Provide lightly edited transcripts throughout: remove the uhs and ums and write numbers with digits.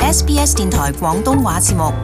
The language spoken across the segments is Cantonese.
SBS 電台廣東話節目。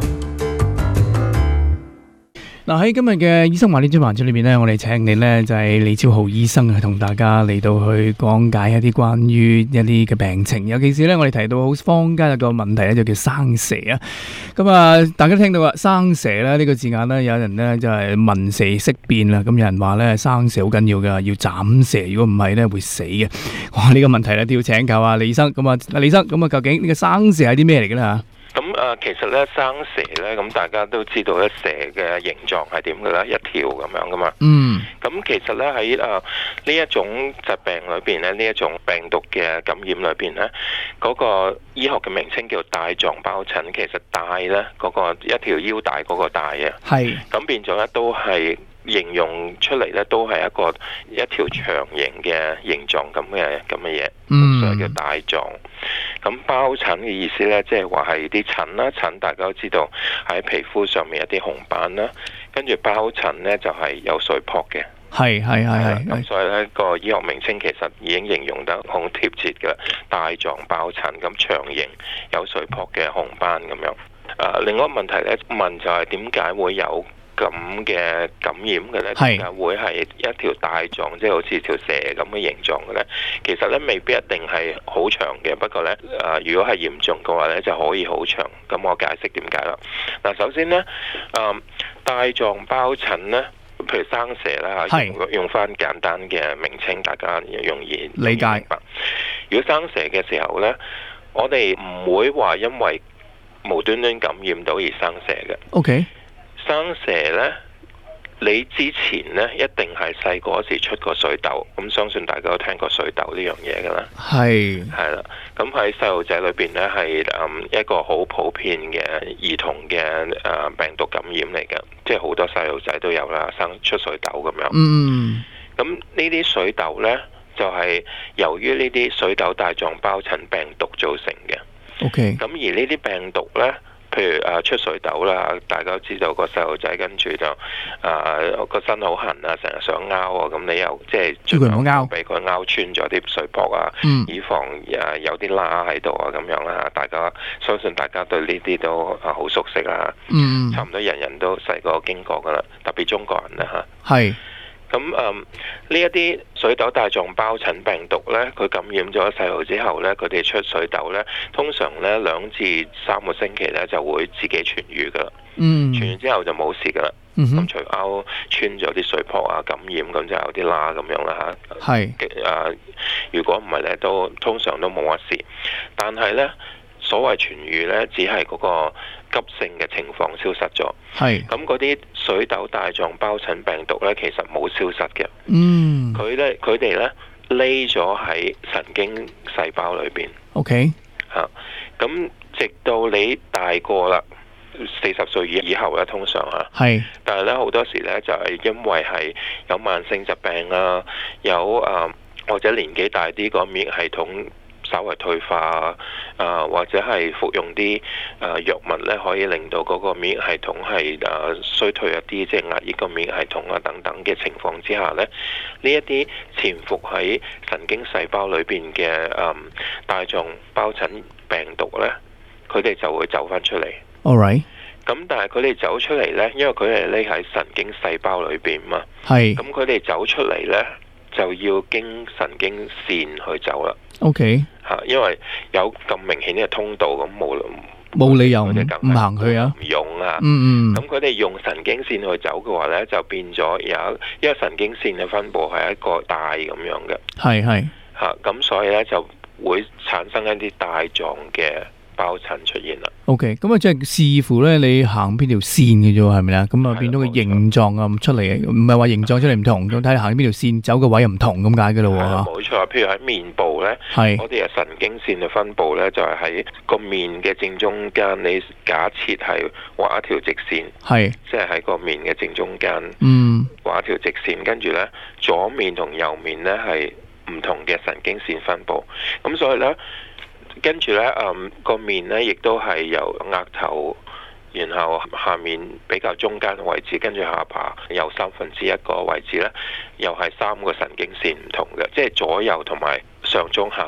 嗱，喺今日嘅醫生話呢專環節裏邊咧，我哋請嚟咧就係李超豪醫生去同大家嚟到去講解一啲關於一啲嘅病情，尤其是咧我哋提到好坊間有個問題咧就叫生蛇啊。咁啊，大家聽到啊生蛇咧呢個字眼咧，有人咧就係聞蛇色變啦。咁有人話咧生蛇好緊要噶，要斬蛇，如果唔係咧會死嘅。哇！呢個問題咧都要請教下李醫生。咁啊，李醫生，咁啊究竟呢個生蛇係啲咩嚟嘅咧嚇？ 咁其實咧生蛇咧，咁大家都知道咧蛇嘅形狀係點嘅啦，一條咁樣噶嘛。咁其實咧喺呢一種疾病裏邊咧，呢一種病毒嘅感染裏邊咧，嗰個醫學嘅名稱叫帶狀疱疹。其實帶咧嗰個一條腰帶嗰個帶啊，係咁變咗咧都係形容出嚟咧都係一條長形嘅形狀咁嘅嘢，所以叫帶狀。咁疱疹嘅意思咧，即係話係啲疹啦，疹大家都知道喺皮膚上面有啲紅斑啦，跟住疱疹咧就係有水泡嘅，係。咁所以咧個醫學名稱其實已經形容得好貼切嘅，帶狀疱疹，咁長形有水泡嘅紅斑咁樣。另外一個問題咧問就係點解會有咁嘅感染嘅咧？點解會係一條帶狀，即係好似條蛇咁嘅形狀嘅咧？其實咧未必一定係好長嘅，不過咧如果係嚴重嘅話咧就可以好長。咁我解釋點解啦。嗱，首先咧帶狀疱疹咧，譬如生蛇啦嚇，用翻簡單嘅名稱，大家容易理解明白。如果生蛇嘅時候咧，我哋唔會話因為無端端感染到而生蛇嘅。OK。生蛇呢，你之前呢一定係細個嗰時出過水痘，咁相信大家都聽過水痘呢樣嘢噶啦。係啦，咁喺細路仔裏邊呢，係一個好普遍嘅兒童嘅病毒感染嚟嘅，即係好多細路仔都有啦，出水痘咁樣。咁呢啲水痘呢，就係由於呢啲水痘帶狀疱疹病毒造成嘅。OK。咁而呢啲病毒呢，譬如出水痘啦，大家都知道個細路仔跟住就個身好痕啊，成日想拗啊，咁你又即係盡量俾佢拗穿咗啲水泡啊，以防有啲疤喺度啊咁樣啦。大家相信大家對呢啲都好熟悉啦，差唔多人人都細個經過噶啦，特別中國人啦嚇。係。咁呢一啲水痘帶狀疱疹病毒呢，佢感染咗細路之後呢，佢哋出水痘呢，通常呢2至3個星期呢就會自己痊愈噶啦。痊愈之後就冇事噶啦。咁除拗穿咗啲水泡啊，感染咁就有啲疤咁樣啦嚇。係。如果唔係呢，都通常都冇乜事。但係呢，所謂痊愈呢，只係嗰個急性嘅情況消失咗。係。咁嗰啲水痘帶狀疱疹病毒呢，其實冇消失嘅。佢哋呢匿咗喺神經細胞裏邊。OK。咁直到你大個啦，40歲以後呢，通常係。但係呢，好多時呢，就係因為係有慢性疾病啊，或者年紀大啲個免疫系統稍為退化或者係服用啲藥物咧，可以令到嗰個免疫系統係衰退一啲，即係壓抑個免疫系統啊等等嘅情況之下咧，呢一啲潛伏喺神經細胞裏邊嘅帶狀疱疹病毒咧，佢哋就會走翻出嚟。Alright。咁但係佢哋走出嚟咧，因為佢係匿喺神經細胞裏邊嘛。係。咁佢哋走出嚟咧，就要經神經線去走啦。OK。因為有咁明顯嘅通道，咁冇理由唔行去啊，唔用啊。咁佢哋用神經線去走嘅話咧，就變咗因為神經線嘅分布係一個帶咁樣嘅。係。咁所以咧就會產生一啲帶狀嘅疱疹出現啦。OK， 咁啊，即係視乎咧你行邊條線嘅啫，係咪啊？咁啊變到個形狀啊出嚟，唔係話形狀出嚟唔同，咁睇下行邊條線走嘅位又唔同咁解嘅咯喎。冇錯，譬如喺面部咧，我哋嘅神經線嘅分布咧就係喺個面嘅正中間。你假設係畫一條直線，即係喺個面嘅正中間，畫一條直線，跟住咧左面同右面咧係唔同嘅神經線分布。咁所以咧。跟住咧，個面咧亦都係由額頭，然後下面比較中間嘅位置，跟住下巴有1/3個位置咧，又係3個神經線唔同嘅，即係左右同埋上中下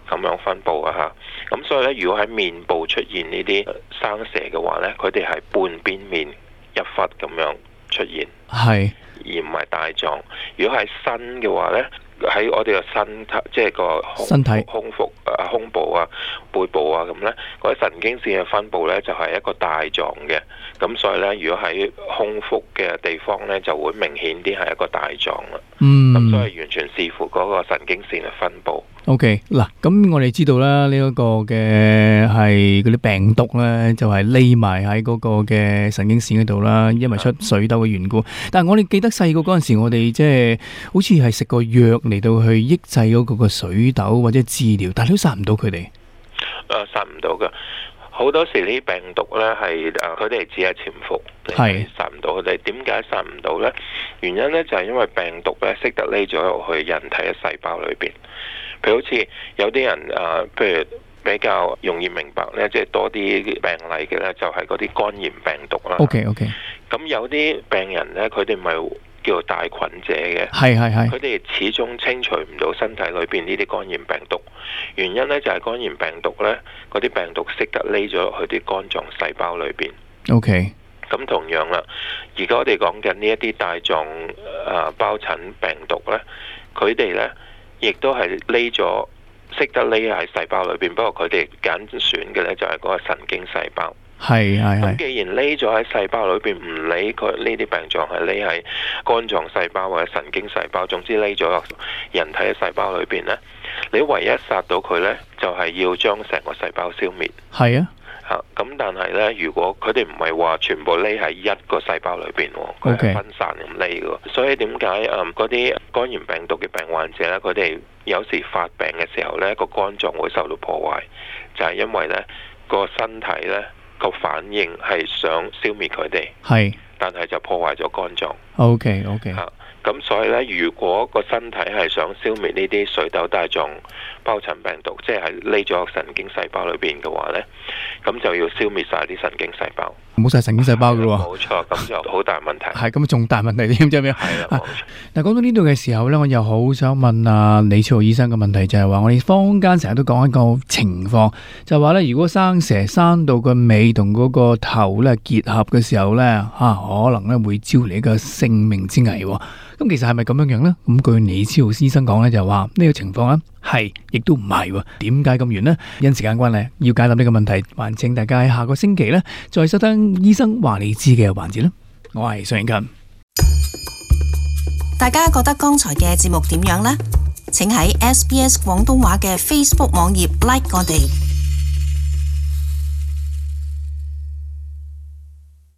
咁樣分佈啊嚇。咁所以咧，如果喺面部出現呢啲生蛇嘅話咧，佢哋係半邊面一忽咁樣出現， 係而唔係大狀。如果係身嘅話咧，喺我哋嘅身體，即係個身體、 胸腹啊、胸部啊、背部啊咁咧，嗰啲神經線嘅分佈咧就係一個大狀嘅。咁所以咧，如果喺胸腹嘅地方咧，就會明顯啲係一個大狀啦。咁所以完全視乎嗰個神經線嘅分佈。 OK， 嗱，咁我哋知道啦，呢一個嘅係嗰啲病毒咧，就係匿埋喺嗰個嘅神經線嗰度啦，因為出水痘嘅緣故。但係我哋記得細個嗰陣時，我哋即係好似係食個藥嚟到去抑制嗰個水痘或者治療，但係都殺唔到佢哋。 殺唔到㗎。好多時呢啲病毒咧係佢哋只係潛伏，係殺唔到佢哋。點解殺唔到咧？原因咧就係因為病毒咧識得匿咗入去人體嘅細胞裏邊。譬如好似有啲人譬如比較容易明白咧，即係多啲病例嘅咧，就係嗰啲肝炎病毒啦。 OK。 咁有啲病人咧，佢哋唔係叫做帶菌者嘅， 係。 佢哋始終清除唔到身體裏邊呢啲肝炎病毒。原因咧就係肝炎病毒咧，嗰啲病毒識得匿咗落去啲肝臟細胞裏邊。 OK。 咁同樣啦，而家我哋講緊呢一啲帶狀疱疹病毒咧，佢哋咧亦都係匿咗，識得匿喺細胞裏邊。不過佢哋揀選嘅咧就係嗰個神經細胞。 係。 咁既然匿咗喺細胞裏邊，唔理佢呢啲病狀係匿喺肝臟細胞或者神經細胞，總之匿咗人體嘅細胞裏邊咧，你唯一殺到佢咧，就係要將成個細胞消滅。 係啊。 咁但係咧，如果佢哋唔係話全部匿喺一個細胞裏邊，佢係分散咁匿嘅。所以點解嗰啲肝炎病毒嘅病患者咧，佢哋有時發病嘅時候咧，個肝臟會受到破壞，就係因為咧個身體咧個反應係想消滅佢哋，係，但係就破壞咗肝臟。OK。咁所以咧，如果個身體係想消滅呢啲水痘帶狀疱疹病毒，即係匿咗神經細胞裏邊嘅話咧，咁就要消滅晒啲神經細胞，冇晒神經細胞噶咯。冇錯，咁就好大問題。係咁仲大問題添，知唔知？係啦，冇錯。嗱，講到呢度嘅時候咧，我又好想問啊李超豪醫生嘅問題，就係話我哋坊間成日都講一個情況，就係話咧，如果生蛇生到個尾同嗰個頭咧結合嘅時候咧，可能咧會招嚟一個性命之危。咁其實係咪咁樣樣呢？咁據李超豪醫生講呢，就話呢個情況呢係，亦都唔係。點解咁遠呢？因時間關係，要解答呢個問題，還請大家喺下個星期呢再收聽醫生話你知嘅環節啦。我係尚慶勤。 大家覺得剛才嘅節目點樣呢？請喺SBS 廣東話嘅 Facebook 網頁 like 我哋。